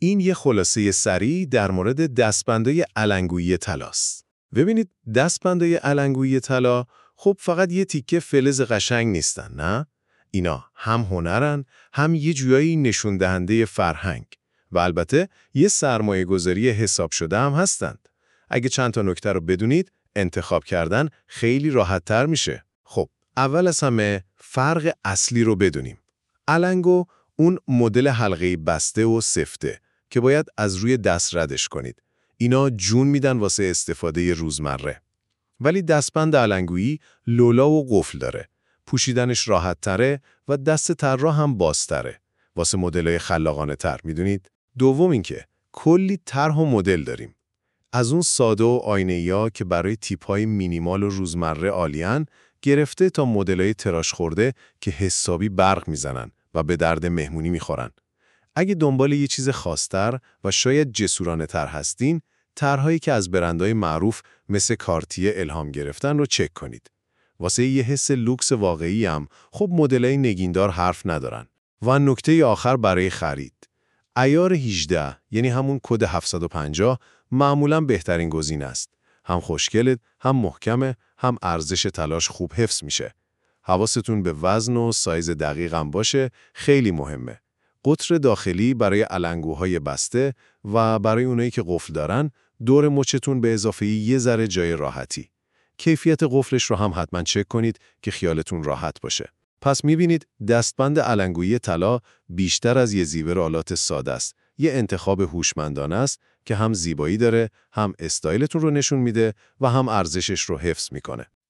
این یه خلاصه سریع در مورد دستبندای علنگویی طلاست. ببینید دستبندای علنگویی طلا خب فقط یه تیکه فلز قشنگ نیستن، نه؟ اینا هم هنرن، هم یه جویایی نشون دهنده فرهنگ و البته یه سرمایه‌گذاری حساب شده هم هستند. اگه چند تا نکته رو بدونید، انتخاب کردن خیلی راحت‌تر میشه. خب اول از همه فرق اصلی رو بدونیم. علنگو اون مدل حلقه‌ای بسته و سفته که باید از روی دست ردش کنید. اینا جون میدن واسه استفاده روزمره. ولی دستبند علنگویی لولا و قفل داره. پوشیدنش راحت تره و دست طراح هم بازتره. واسه مدل‌های خلاقانه تر میدونید. دوم اینکه کلی طرح و مدل داریم. از اون ساده و آینه‌ای‌ها که برای تیپ‌های مینیمال و روزمره عالیان گرفته تا مدل‌های تراش خورده که حسابی برق میزنن و به درد مهمونی میخورن. اگه دنبال یه چیز خاص‌تر و شاید جسورانه‌تر هستین، طرح‌هایی که از برندهای معروف مثل کارتیه الهام گرفتن رو چک کنید. واسه یه حس لوکس واقعی هم خب مدل‌های نگیندار حرف ندارن. و نکته آخر برای خرید. عیار 18 یعنی همون کد 750 معمولاً بهترین گزینه است. هم خوشگله، هم محکمه، هم ارزش تلاش خوب حفظ میشه. حواستون به وزن و سایز دقیق هم باشه، خیلی مهمه. قطر داخلی برای علنگوهای بسته و برای اونایی که قفل دارن، دور مچتون به اضافه یه ذره جای راحتی. کیفیت قفلش رو هم حتما چک کنید که خیالتون راحت باشه. پس میبینید دستبند علنگویی طلا بیشتر از یه زیور آلات ساده است. یه انتخاب هوشمندانه است که هم زیبایی داره، هم استایلتون رو نشون میده و هم ارزشش رو حفظ میکنه.